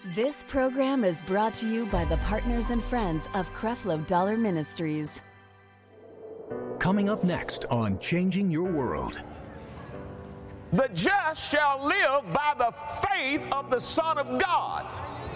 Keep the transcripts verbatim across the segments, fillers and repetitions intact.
This program is brought to you by the partners and friends of Creflo Dollar Ministries. Coming up next on Changing Your World. The just shall live by the faith of the Son of God.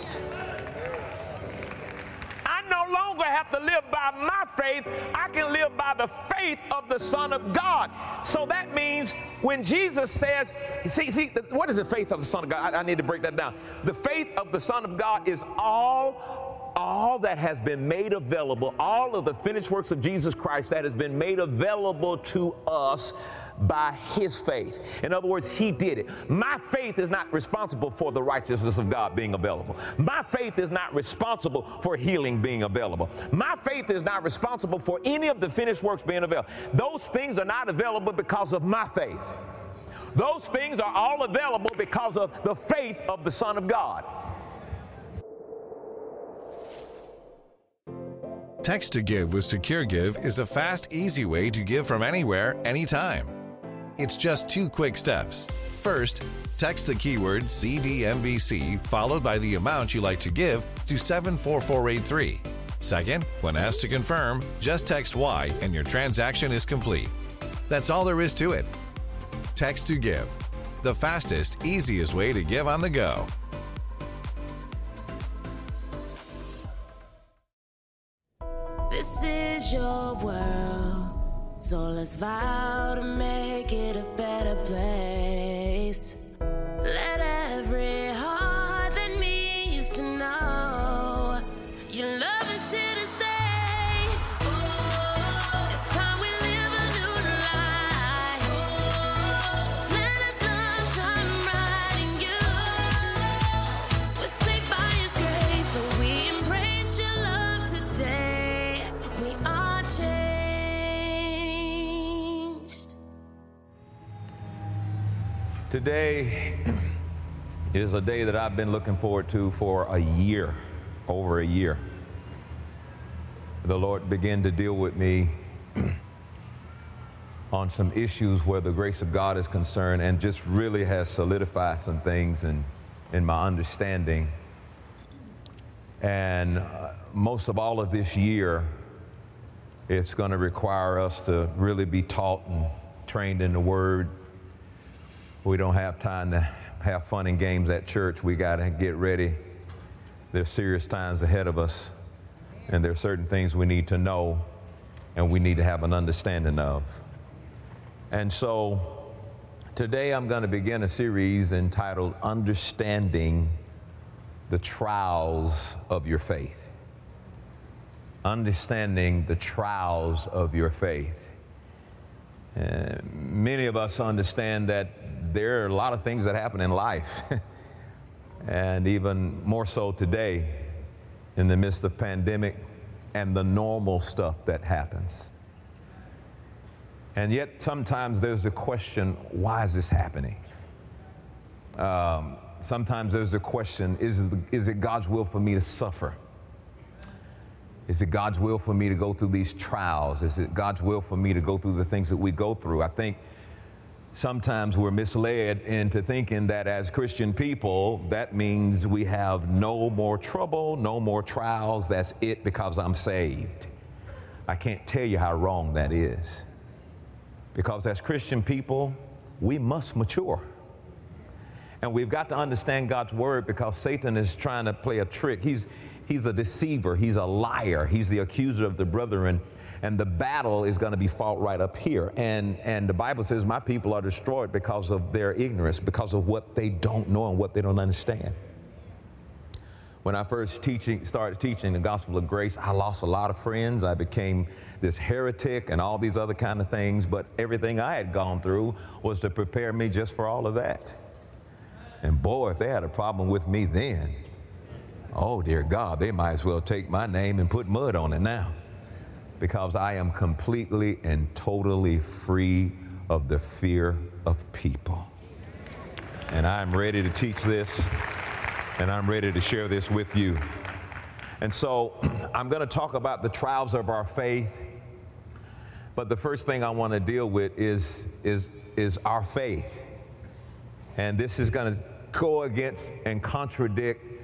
I no longer have to live by my faith. I can live by the faith of the Son of God. So that means when Jesus says, see, see, what is the faith of the Son of God? I, I need to break that down. The faith of the Son of God is all, all that has been made available, all of the finished works of Jesus Christ that has been made available to us by his faith. In other words, he did it. My faith is not responsible for the righteousness of God being available. My faith is not responsible for healing being available. My faith is not responsible for any of the finished works being available. Those things are not available because of my faith. Those things are all available because of the faith of the Son of God. Text to Give with SecureGive is a fast, easy way to give from anywhere, anytime. It's just two quick steps. First, text the keyword C D M V C followed by the amount you like to give to seven four four eight three. Second, when asked to confirm, just text Y and your transaction is complete. That's all there is to it. Text to Give, the fastest, easiest way to give on the go. This is your world, so let's vow to make it a better place. Let every heart that needs to know your love is here to stay. Oh, it's time we live a new life. Oh, let us love shine bright in you. We're saved by his grace, so we embrace your love today. We are changed. Today is a day that I've been looking forward to for a year, over a year. The Lord began to deal with me on some issues where the grace of God is concerned, and just really has solidified some things in, in my understanding. And uh, most of all of this year, it's going to require us to really be taught and trained in the Word. We don't have time to have fun and games at church. We got to get ready. There's serious times ahead of us, and there are certain things we need to know and we need to have an understanding of. And so today I'm going to begin a series entitled Understanding the Trials of Your Faith. Understanding the trials of your faith. Uh, many of us understand that there are a lot of things that happen in life, and even more so today in the midst of pandemic and the normal stuff that happens. And yet sometimes there's the question, why is this happening? Um, sometimes there's the question, is it, is it God's will for me to suffer? Is it God's will for me to go through these trials? Is it God's will for me to go through the things that we go through? I think sometimes we're misled into thinking that as Christian people, that means we have no more trouble, no more trials. That's it because I'm saved. I can't tell you how wrong that is. Because as Christian people, we must mature. And we've got to understand God's word, because Satan is trying to play a trick. He's He's a deceiver. He's a liar. He's the accuser of the brethren. And the battle is going to be fought right up here. And, and the Bible says my people are destroyed because of their ignorance, because of what they don't know and what they don't understand. When I first teaching, started teaching the gospel of grace, I lost a lot of friends. I became this heretic and all these other kind of things. But everything I had gone through was to prepare me just for all of that. And boy, if they had a problem with me then, oh, dear God, they might as well take my name and put mud on it now, because I am completely and totally free of the fear of people. And I'm ready to teach this, and I'm ready to share this with you. And so I'm going to talk about the trials of our faith, but the first thing I want to deal with is, is, is our faith. And this is going to go against and contradict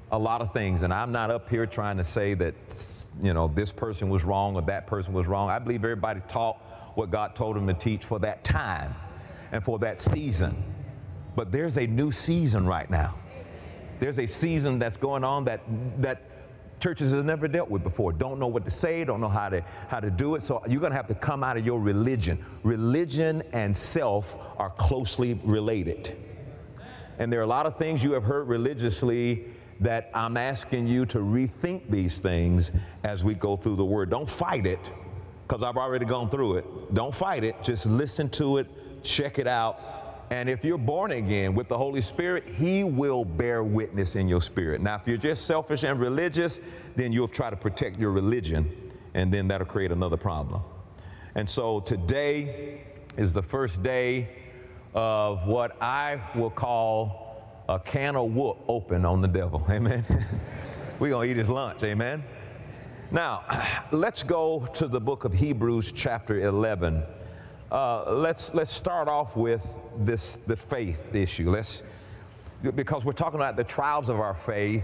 a lot of things. And I'm not up here trying to say that, you know, this person was wrong or that person was wrong. I believe everybody taught what God told them to teach for that time and for that season. But there's a new season right now. There's a season that's going on that that churches have never dealt with before. Don't know what to say, don't know how to how to do it. So you're going to have to come out of your religion. Religion and self are closely related. And there are a lot of things you have heard religiously that I'm asking you to rethink these things as we go through the Word. Don't fight it, because I've already gone through it. Don't fight it. Just listen to it, check it out. And if you're born again with the Holy Spirit, He will bear witness in your spirit. Now, if you're just selfish and religious, then you'll try to protect your religion, and then that'll create another problem. And so today is the first day of what I will call a can of whoop open on the devil. Amen. We're going to eat his lunch. Amen. Now, let's go to the book of Hebrews chapter eleven. Uh, let's let's start off with this the faith issue. Let's because we're talking about the trials of our faith,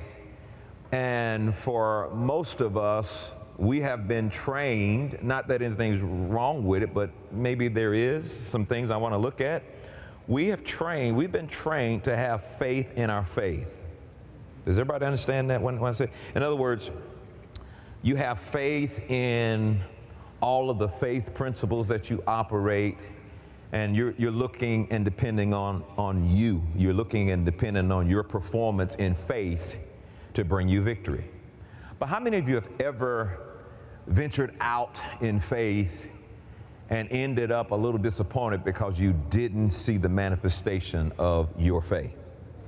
and for most of us, we have been trained. Not that anything's wrong with it, but maybe there is some things I want to look at. We have trained. We've been trained to have faith in our faith. Does everybody understand that? When, when I say, in other words, you have faith in all of the faith principles that you operate, and you're, you're looking and depending on, on you. You're looking and depending on your performance in faith to bring you victory. But how many of you have ever ventured out in faith and ended up a little disappointed because you didn't see the manifestation of your faith?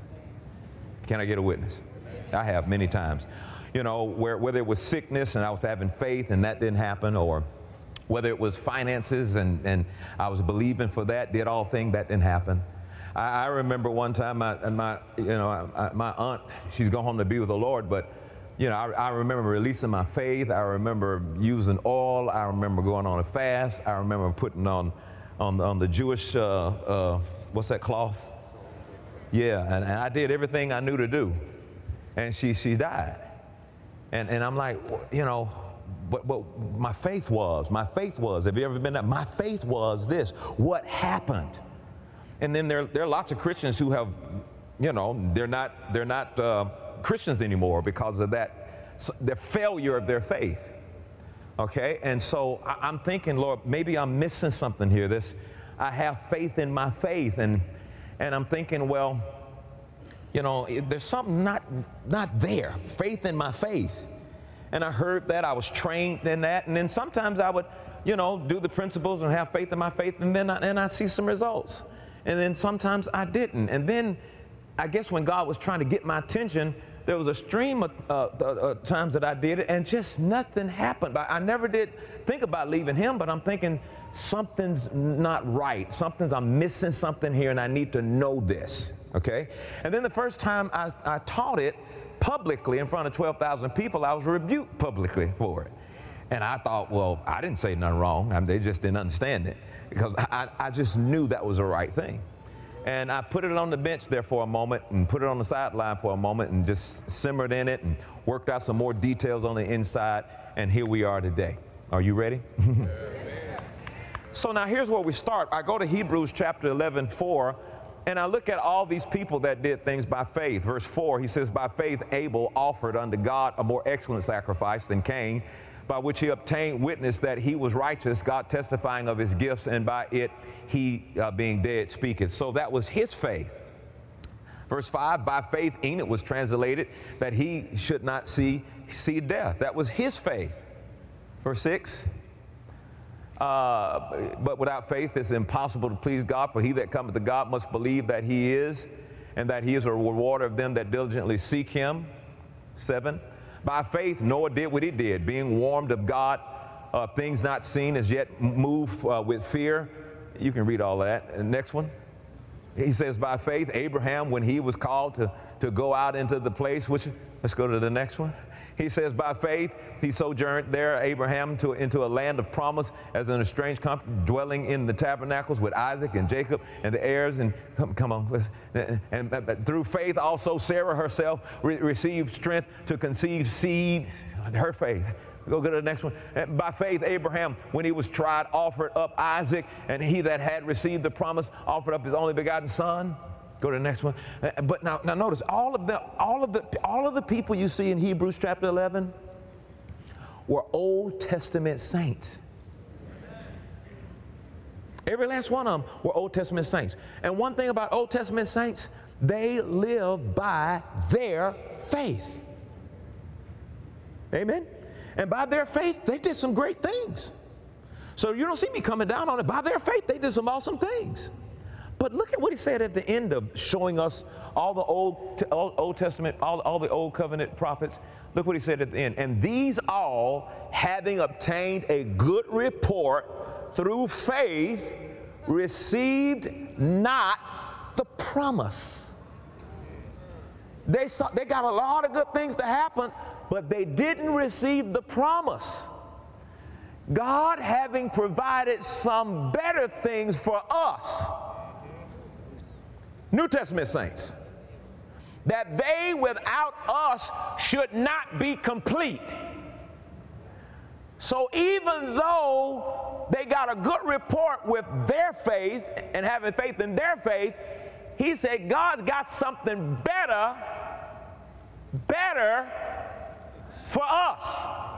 Can I get a witness? I have many times. You know, where, whether it was sickness and I was having faith and that didn't happen, or whether it was finances and, and I was believing for that, did all things, that didn't happen. I, I remember one time my, my you know, I, my aunt, she's gone home to be with the Lord, but you know, I, I remember releasing my faith. I remember using oil. I remember going on a fast. I remember putting on, on, on the Jewish, uh, uh, what's that cloth? Yeah, and, and I did everything I knew to do. And she, she died. And, and I'm like, you know, but, but my faith was, my faith was, have you ever been there? My faith was this. What happened? And then there, there are lots of Christians who have, you know, they're not, they're not uh, Christians anymore because of that, the failure of their faith. Okay, and so I, I'm thinking, Lord, maybe I'm missing something here. This, I have faith in my faith, and and I'm thinking, well, you know, there's something not not there. Faith in my faith. And I heard that, I was trained in that, and then sometimes I would, you know, do the principles and have faith in my faith, and then I, and I see some results. And then sometimes I didn't. And then I guess when God was trying to get my attention, there was a stream of uh, uh, times that I did it, and just nothing happened. I, I never did think about leaving Him, but I'm thinking something's not right. Something's, I'm missing something here, and I need to know this, okay? And then the first time I, I taught it publicly in front of twelve thousand people, I was rebuked publicly for it. And I thought, well, I didn't say nothing wrong. I mean, they just didn't understand it, because I, I just knew that was the right thing. And I put it on the bench there for a moment and put it on the sideline for a moment and just simmered in it and worked out some more details on the inside. And here we are today. Are you ready? So now here's where we start. I go to Hebrews chapter eleven, four, and I look at all these people that did things by faith. Verse four, he says, by faith Abel offered unto God a more excellent sacrifice than Cain, by which he obtained witness that he was righteous, God testifying of his gifts, and by it he, uh, being dead, speaketh. So that was his faith. Verse five, by faith Enoch was translated that he should not see, see death. That was his faith. Verse six, uh, but without faith it's impossible to please God, for he that cometh to God must believe that he is, and that he is a rewarder of them that diligently seek him. Seven, by faith, Noah did what he did, being warned of God, uh, things not seen as yet, move uh, with fear. You can read all of that. And next one, he says, by faith, Abraham, when he was called to to go out into the place, which, let's go to the next one. He says, by faith, he sojourned there, Abraham, to, into a land of promise as in a strange country, dwelling in the tabernacles with Isaac and Jacob and the heirs. And come, come on, let's, and, and, and through faith also Sarah herself re- received strength to conceive seed, her faith. Go to the next one. And by faith, Abraham, when he was tried, offered up Isaac, and he that had received the promise offered up his only begotten son. Go to the next one. But now, now notice all of the all of the all of the people you see in Hebrews chapter eleven were Old Testament saints. Every last one of them were Old Testament saints. And one thing about Old Testament saints, they live by their faith. Amen. And by their faith, they did some great things. So you don't see me coming down on it. By their faith, they did some awesome things. But look at what he said at the end of showing us all the Old, Old, Old Testament, all, all the Old Covenant prophets. Look what he said at the end. And these all, having obtained a good report through faith, received not the promise. They saw, they got a lot of good things to happen, but they didn't receive the promise. God having provided some better things for us, New Testament saints, that they without us should not be complete. So even though they got a good report with their faith and having faith in their faith, he said God's got something better, better for us.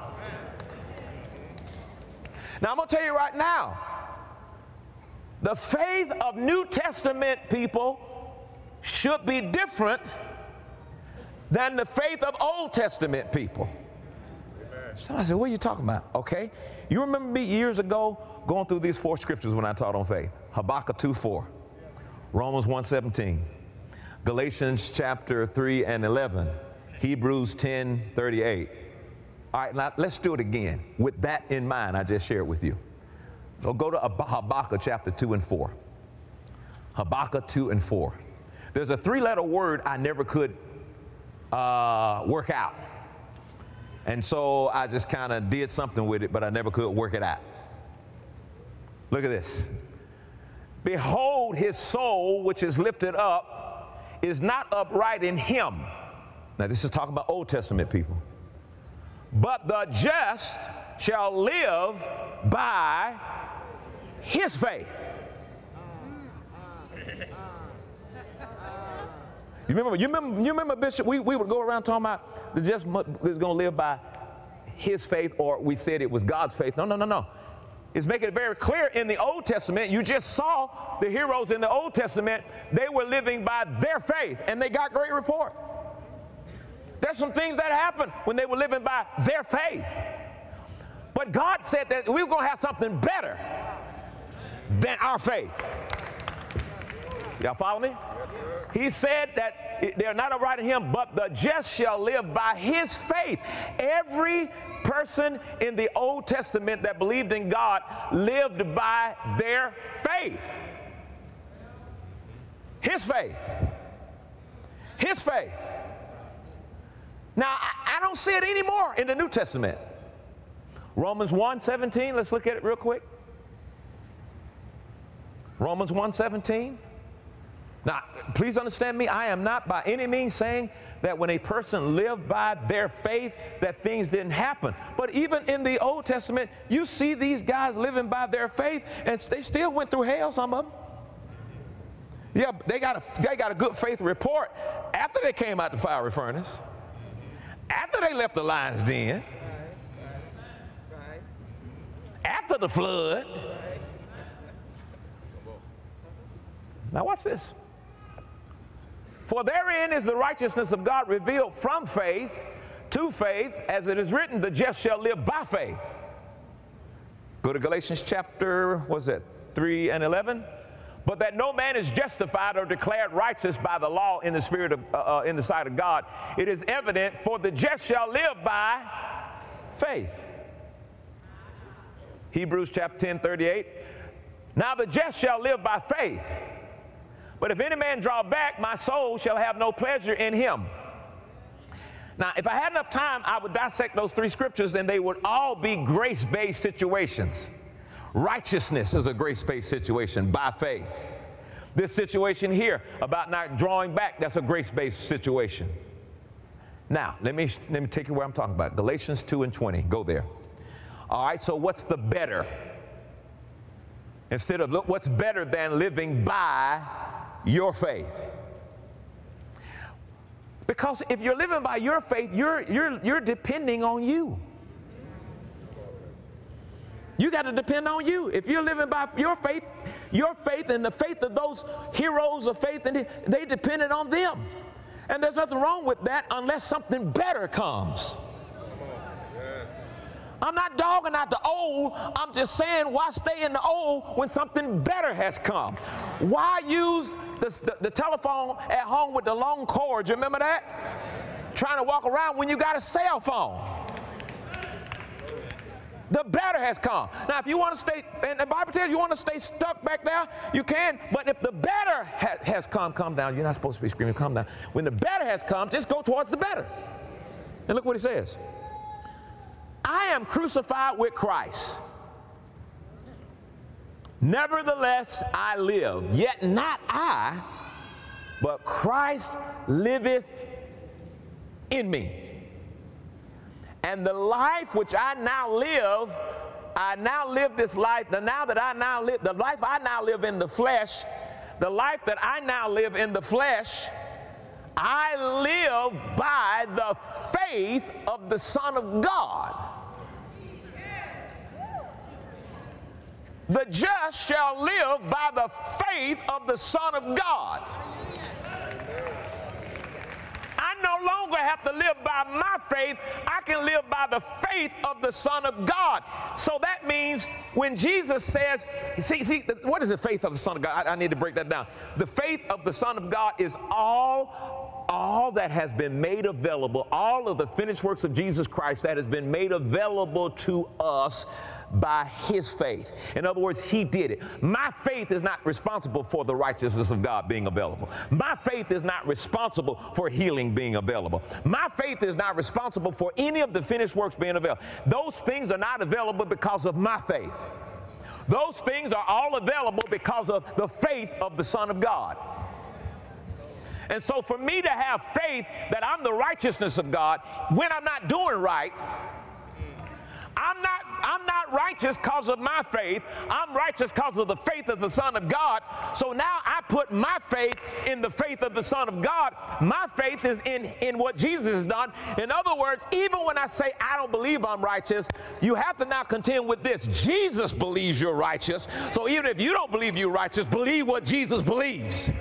Now I'm going to tell you right now, the faith of New Testament people should be different than the faith of Old Testament people. Somebody said, what are you talking about? Okay. You remember me years ago going through these four scriptures when I taught on faith. Habakkuk two four, Romans one seventeen, Galatians chapter three and eleven, Hebrews ten thirty-eight. All right, now let's do it again. With that in mind, I just shared with you. So go to Habakkuk chapter two and four. Habakkuk two and four. There's a three-letter word I never could uh, work out. And so I just kind of did something with it, but I never could work it out. Look at this. Behold, his soul, which is lifted up, is not upright in him. Now, this is talking about Old Testament people. But the just shall live by his faith. You remember, you remember, you remember Bishop, we, we would go around talking about the just was going to live by his faith, or we said it was God's faith. No, no, no, no. It's making it very clear in the Old Testament. You just saw the heroes in the Old Testament. They were living by their faith, and they got great report. There's some things that happened when they were living by their faith. But God said that we were going to have something better than our faith. Y'all follow me? He said that they're not upright in him, but the just shall live by his faith. Every person in the Old Testament that believed in God lived by their faith. His faith. His faith. Now, I, I don't see it anymore in the New Testament. Romans one seventeen, let's look at it real quick. Romans one seventeen. Now, please understand me, I am not by any means saying that when a person lived by their faith that things didn't happen. But even in the Old Testament, you see these guys living by their faith, and they still went through hell, some of them. Yeah, they got a, they got a good faith report after they came out the fiery furnace, after they left the lion's den, after the flood. Now watch this. For therein is the righteousness of God revealed from faith to faith, as it is written, the just shall live by faith. Go to Galatians chapter, what's that, three and eleven? But that no man is justified or declared righteous by the law in the spirit of, uh, in the sight of God. It is evident, for the just shall live by faith. Hebrews chapter ten, thirty-eight. Now the just shall live by faith. But if any man draw back, my soul shall have no pleasure in him. Now, if I had enough time, I would dissect those three scriptures, and they would all be grace-based situations. Righteousness is a grace-based situation by faith. This situation here about not drawing back, that's a grace-based situation. Now, let me, let me take you where I'm talking about. Galatians two and twenty. Go there. All right, so what's the better? Instead of, look, what's better than living by your faith? Because if you're living by your faith, you're, you're, you're depending on you. You got to depend on you. If you're living by your faith, your faith and the faith of those heroes of faith, and they depended on them. And there's nothing wrong with that unless something better comes. I'm not dogging out the old. I'm just saying, why stay in the old when something better has come? Why use the, the, the telephone at home with the long cord? You remember that? Trying to walk around when you got a cell phone. The better has come. Now, if you want to stay, and the Bible tells you, you want to stay stuck back there, you can. But if the better ha has come, come down. You're not supposed to be screaming, come down. When the better has come, just go towards the better. And look what he says. I am crucified with Christ. Nevertheless, I live. Yet not I, but Christ liveth in me. And the life which I now live, I now live this life, the now that I now live, the life I now live in the flesh, the life that I now live in the flesh, I live by the faith of the Son of God. The just shall live by the faith of the Son of God. I no longer have to live by my faith. I can live by the faith of the Son of God. So that means when Jesus says, see, see, what is the faith of the Son of God? I, I need to break that down. The faith of the Son of God is all, all that has been made available, all of the finished works of Jesus Christ that has been made available to us by his faith. In other words, he did it. My faith is not responsible for the righteousness of God being available. My faith is not responsible for healing being available. My faith is not responsible for any of the finished works being available. Those things are not available because of my faith. Those things are all available because of the faith of the Son of God. And so for me to have faith that I'm the righteousness of God when I'm not doing right, I'm not, I'm not righteous because of my faith. I'm righteous because of the faith of the Son of God. So now I put my faith in the faith of the Son of God. My faith is in, in what Jesus has done. In other words, even when I say I don't believe I'm righteous, you have to now contend with this. Jesus believes you're righteous. So even if you don't believe you're righteous, believe what Jesus believes.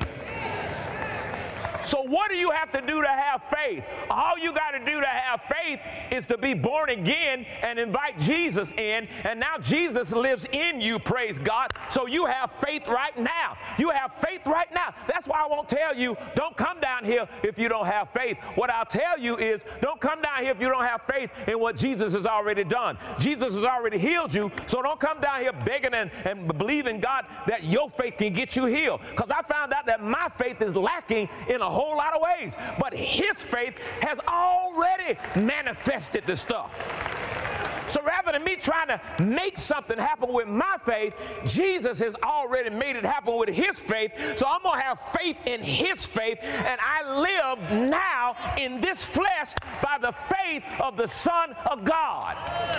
So what do you have to do to have faith? All you got to do to have faith is to be born again and invite Jesus in. And now Jesus lives in you, praise God. So you have faith right now. You have faith right now. That's why I won't tell you, don't come down here if you don't have faith. What I'll tell you is, don't come down here if you don't have faith in what Jesus has already done. Jesus has already healed you, so don't come down here begging and, and believing God that your faith can get you healed. Because I found out that my faith is lacking in a whole lot of ways, but his faith has already manifested the stuff. So rather than me trying to make something happen with my faith, Jesus has already made it happen with his faith. So I'm going to have faith in his faith, and I live now in this flesh by the faith of the Son of God.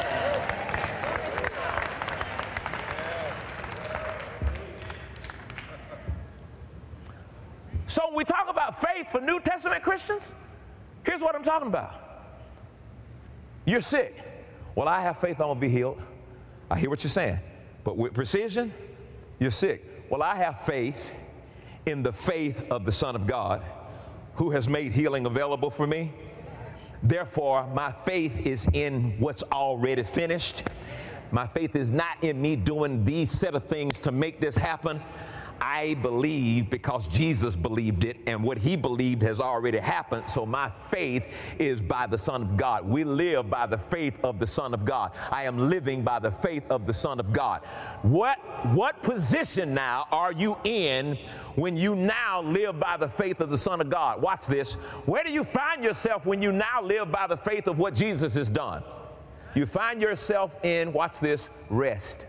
So when we talk about faith for New Testament Christians, here's what I'm talking about. You're sick. Well, I have faith I'm going to be healed. I hear what you're saying. But with precision, you're sick. Well, I have faith in the faith of the Son of God who has made healing available for me. Therefore, my faith is in what's already finished. My faith is not in me doing these set of things to make this happen. I I believe because Jesus believed it, and what he believed has already happened. So my faith is by the Son of God. We live by the faith of the Son of God. I am living by the faith of the Son of God. What, what position now are you in when you now live by the faith of the Son of God? Watch this. Where do you find yourself when you now live by the faith of what Jesus has done? You find yourself in, watch this, rest.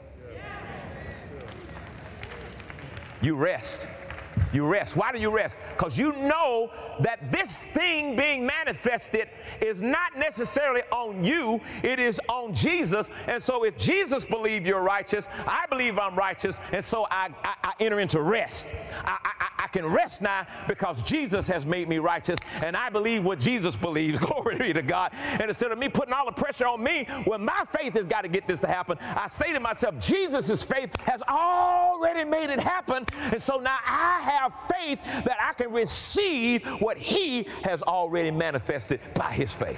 You rest. You rest. Why do you rest? Because you know that this thing being manifested is not necessarily on you, it is on Jesus. And so if Jesus believes you're righteous, I believe I'm righteous, and so I, I, I enter into rest. I, I, I can rest now because Jesus has made me righteous, and I believe what Jesus believes. Glory be to God. And instead of me putting all the pressure on me, well, my faith has got to get this to happen, I say to myself, Jesus' faith has already made it happen, and so now I have faith that I can receive what he has already manifested by his faith.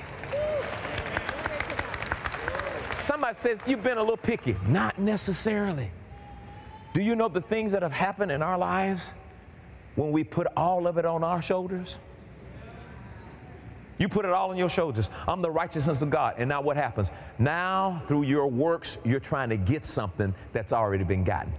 Somebody says, you've been a little picky. Not necessarily. Do you know the things that have happened in our lives when we put all of it on our shoulders? You put it all on your shoulders. I'm the righteousness of God. And now what happens? Now, through your works, you're trying to get something that's already been gotten.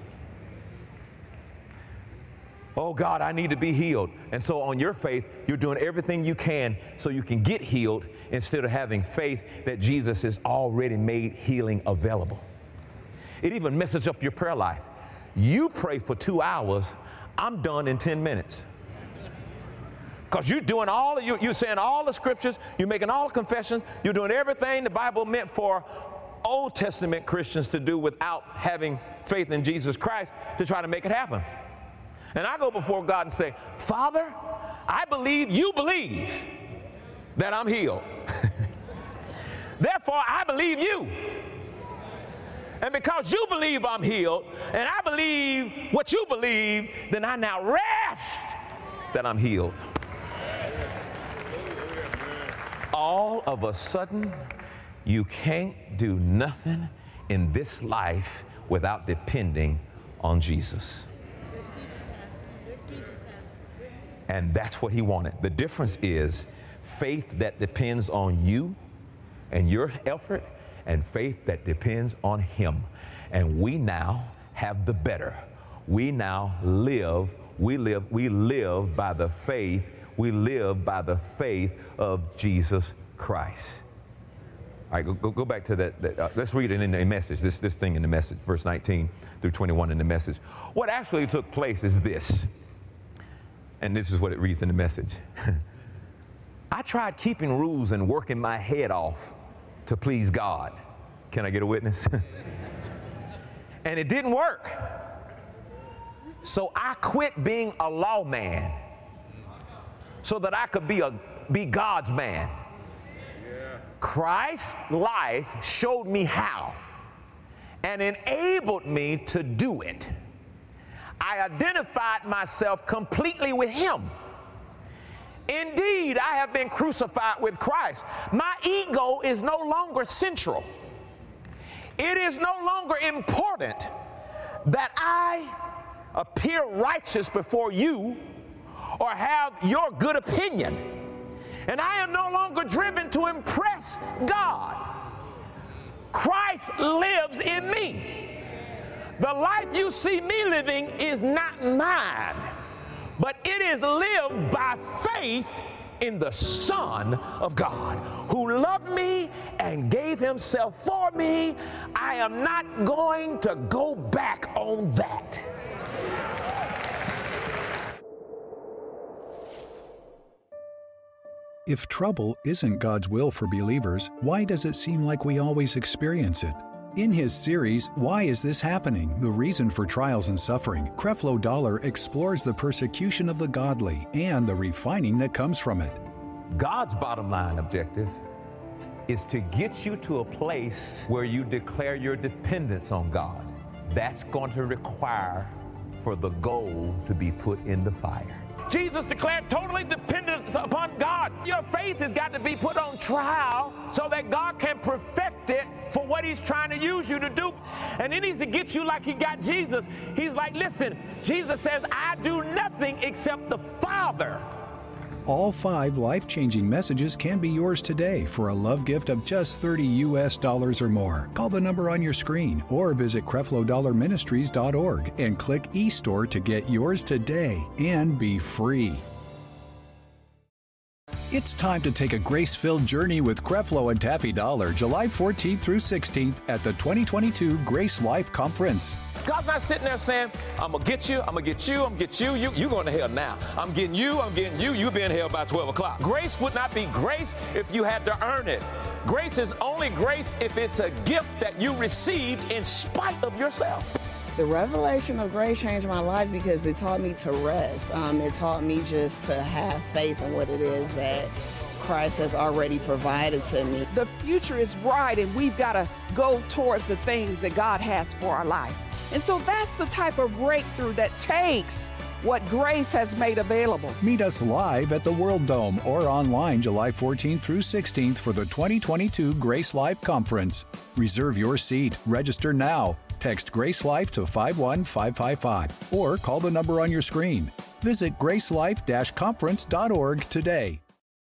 Oh, God, I need to be healed. And so on your faith, you're doing everything you can so you can get healed instead of having faith that Jesus has already made healing available. It even messes up your prayer life. You pray for two hours, I'm done in ten minutes. Because you're doing all of you, you're saying all the scriptures, you're making all the confessions, you're doing everything the Bible meant for Old Testament Christians to do without having faith in Jesus Christ to try to make it happen. And I go before God and say, Father, I believe you believe that I'm healed. Therefore, I believe you. And because you believe I'm healed, and I believe what you believe, then I now rest that I'm healed. All of a sudden, you can't do nothing in this life without depending on Jesus. And that's what he wanted. The difference is faith that depends on you and your effort, and faith that depends on him. And we now have the better. We now live, we live, we live by the faith, we live by the faith of Jesus Christ. All right, go, go, go back to that. that uh, let's read it in the message, this, this thing in the message, verse nineteen through twenty-one in the message. What actually took place is this. And this is what it reads in the message. I tried keeping rules and working my head off to please God. Can I get a witness? And it didn't work. So I quit being a lawman so that I could be a be God's man. Christ's life showed me how and enabled me to do it. I identified myself completely with him. Indeed, I have been crucified with Christ. My ego is no longer central. It is no longer important that I appear righteous before you or have your good opinion. And I am no longer driven to impress God. Christ lives in me. The life you see me living is not mine, but it is lived by faith in the Son of God, who loved me and gave himself for me. I am not going to go back on that. If trouble isn't God's will for believers, why does it seem like we always experience it? In his series, Why Is This Happening? The Reason for Trials and Suffering, Creflo Dollar explores the persecution of the godly and the refining that comes from it. God's bottom line objective is to get you to a place where you declare your dependence on God. That's going to require for the gold to be put in the fire. Jesus declared totally dependent upon God. Your faith has got to be put on trial so that God can perfect it for what he's trying to use you to do. And he needs to get you like he got Jesus. He's like, listen, Jesus says, I do nothing except the Father. All five life-changing messages can be yours today for a love gift of just thirty U S dollars or more. Call the number on your screen or visit Creflo Dollar Ministries dot org and click eStore to get yours today and be free. It's time to take a grace-filled journey with Creflo and Taffy Dollar, July fourteenth through sixteenth at the twenty twenty-two Grace Life Conference. God's not sitting there saying, I'm going to get you, I'm going to get you, I'm going to get you, you, you going to hell now. I'm getting you, I'm getting you, you be in hell by twelve o'clock. Grace would not be grace if you had to earn it. Grace is only grace if it's a gift that you received in spite of yourself. The revelation of grace changed my life because it taught me to rest. Um, it taught me just to have faith in what it is that Christ has already provided to me. The future is bright, and we've got to go towards the things that God has for our life. And so that's the type of breakthrough that takes what grace has made available. Meet us live at the World Dome or online July fourteenth through sixteenth for the twenty twenty-two Grace Life Conference. Reserve your seat. Register now. Text Grace Life to five one five five five or call the number on your screen. Visit grace life dash conference dot org today.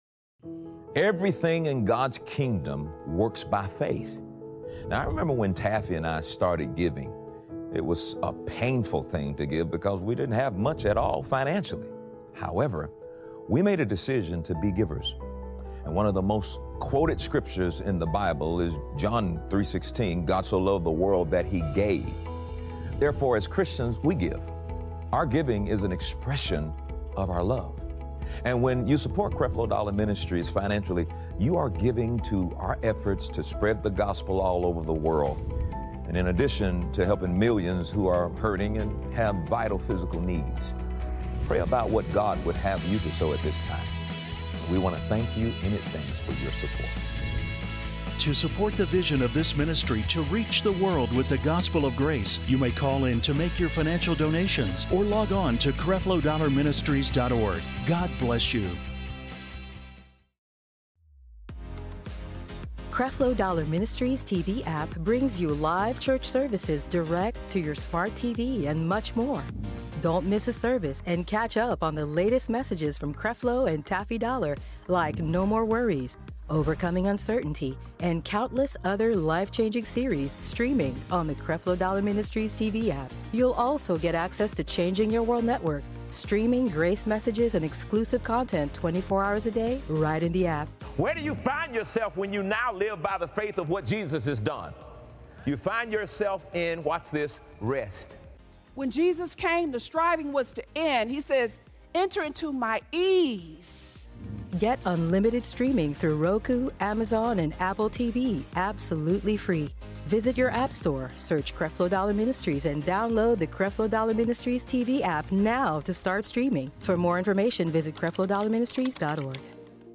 Everything in God's kingdom works by faith. Now, I remember when Taffy and I started giving, it was a painful thing to give because we didn't have much at all financially. However, we made a decision to be givers. And one of the most quoted scriptures in the Bible is John three sixteen, God so loved the world that he gave. Therefore, as Christians, we give. Our giving is an expression of our love. And when you support Creflo Dollar Ministries financially, you are giving to our efforts to spread the gospel all over the world. And in addition to helping millions who are hurting and have vital physical needs, pray about what God would have you to sow at this time. We want to thank you in advance for your support. To support the vision of this ministry to reach the world with the gospel of grace, you may call in to make your financial donations or log on to Creflo Dollar Ministries dot org. God bless you. Creflo Dollar Ministries T V app brings you live church services direct to your smart T V and much more. Don't miss a service and catch up on the latest messages from Creflo and Taffy Dollar, like No More Worries, Overcoming Uncertainty, and countless other life-changing series streaming on the Creflo Dollar Ministries T V app. You'll also get access to Changing Your World Network, streaming grace messages and exclusive content twenty-four hours a day right in the app. Where do you find yourself when you now live by the faith of what Jesus has done? You find yourself in, watch this, rest. When Jesus came, the striving was to end. He says, enter into my ease. Get unlimited streaming through Roku, Amazon, and Apple T V absolutely free. Visit your app store, search Creflo Dollar Ministries, and download the Creflo Dollar Ministries T V app now to start streaming. For more information, visit Creflo Dollar Ministries dot org.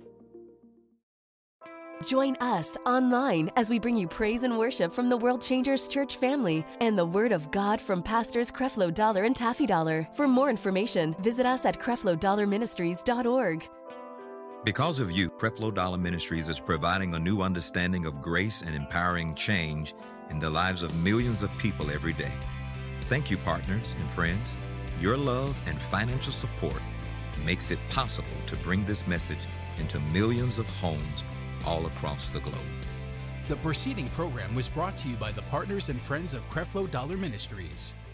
Join us online as we bring you praise and worship from the World Changers Church family and the Word of God from Pastors Creflo Dollar and Taffy Dollar. For more information, visit us at Creflo Dollar Ministries dot org. Because of you, Creflo Dollar Ministries is providing a new understanding of grace and empowering change in the lives of millions of people every day. Thank you, partners and friends. Your love and financial support makes it possible to bring this message into millions of homes all across the globe. The preceding program was brought to you by the partners and friends of Creflo Dollar Ministries.